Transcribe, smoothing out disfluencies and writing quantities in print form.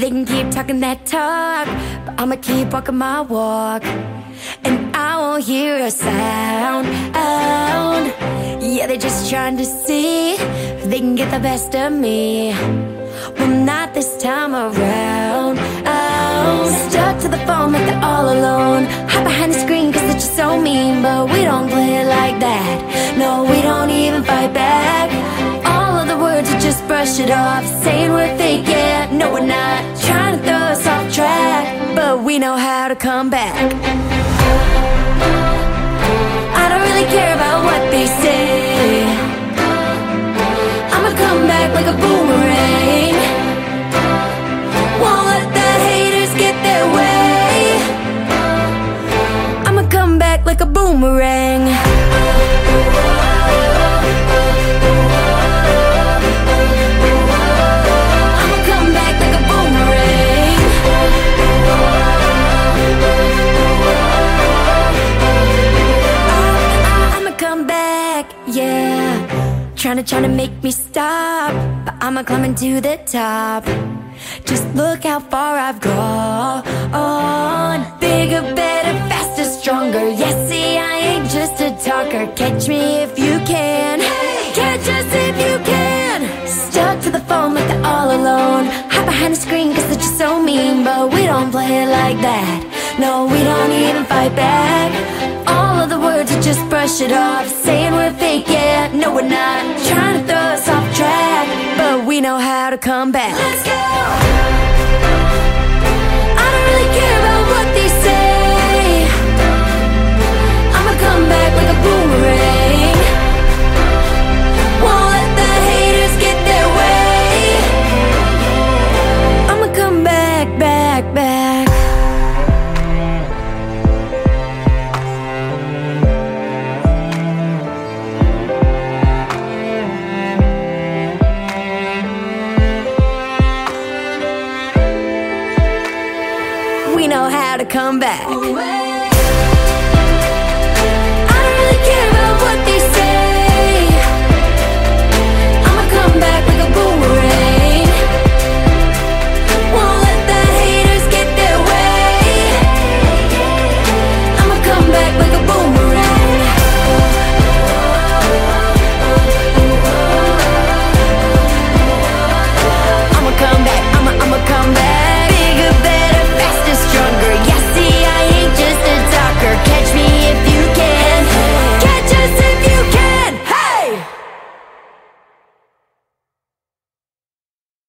They can keep talking that talk, but I'ma keep walking my walk. And I won't hear a sound. Yeah, they're just trying to see if they can get the best of me. Well, not this time around. Stuck to the phone like they're all alone. Hide behind the screen cause they're just so mean. But we don't play it like that. No, we don't even fight back. All of the words we just brush it off, saying we're fake, yeah. No, we're not. Trying to throw us off track, but we know how to come back. I don't really care about what they say. I'ma come back like a boomerang. Won't let the haters get their way. I'ma come back like a boomerang. I'ma come back like a boomerang. I'ma come back, yeah. Trying to make me stop, but I'ma climb to the top. Just look how far I've gone. Bigger, better, faster, stronger. Yes, see, I ain't just a talker. Catch me if you can. Catch us if you can. Stuck to the phone like they're all alone. Hide behind the screen cause they're just so mean. But we don't play it like that. No, we don't even fight back. All of the words we just brush it off, saying we're fake, yeah. No, we're not. Trying to throw us off track, but we know how to come back. Let's go. I don't really care about what they say. I'ma come back like a boomerang. Won't let the haters get their way. I'ma come back, back, back. We know how to come back.